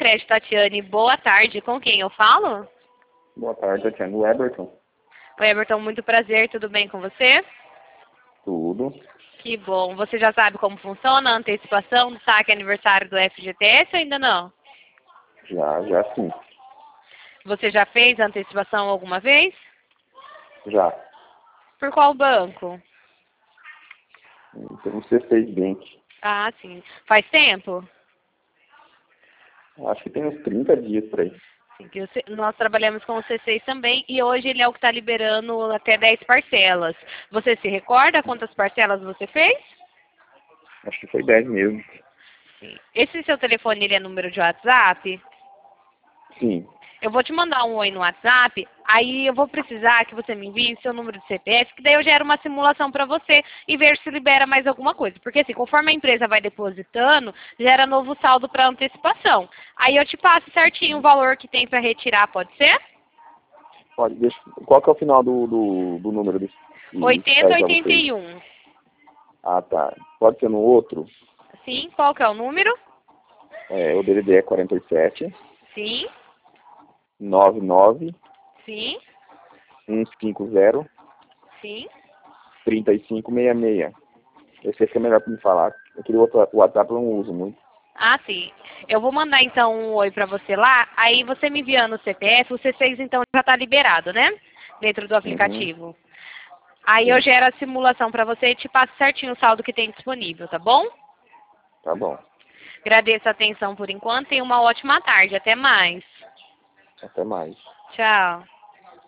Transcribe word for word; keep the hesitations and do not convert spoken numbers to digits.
Crédito, Tatiane. Boa tarde. Com quem eu falo? Boa tarde, Tatiana. O Everton. Oi, Everton. Muito prazer. Tudo bem com você? Tudo. Que bom. Você já sabe como funciona a antecipação do saque aniversário do F G T S ou ainda não? Já, já sim. Você já fez a antecipação alguma vez? Já. Por qual banco? Pelo C seis Bank. Ah, sim. Faz tempo? Acho que tem uns trinta dias por aí. Sim, que o C- nós trabalhamos com o C seis também e hoje ele é o que está liberando até dez parcelas. Você se recorda quantas parcelas você fez? Acho que foi dez mesmo. Sim. Esse seu telefone ele é número de WhatsApp? Sim. Eu vou te mandar um oi no WhatsApp, aí eu vou precisar que você me envie seu número de C P F, que daí eu gero uma simulação para você e ver se libera mais alguma coisa. Porque assim, conforme a empresa vai depositando, gera novo saldo para antecipação. Aí eu te passo certinho o valor que tem para retirar, pode ser? Pode, deixa, qual que é o final do, do, do número desse? oitenta oitenta e um. Ah, tá. Pode ser no outro? Sim, qual que é o número? É, o D D D é quarenta e sete, Sim, nove nove, sim, um cinco zero, sim. três cinco seis seis. Esse aqui é melhor para me falar. Aquele outro WhatsApp eu não uso muito. Ah, sim. Eu vou mandar então um oi para você lá, aí você me enviando o C P F, o C seis então já está liberado, né? Dentro do Uhum. aplicativo. Aí eu Sim. gero a simulação para você e te passo certinho o saldo que tem disponível, tá bom? Tá bom. Agradeço a atenção por enquanto e uma ótima tarde. Até mais. Até mais. Tchau.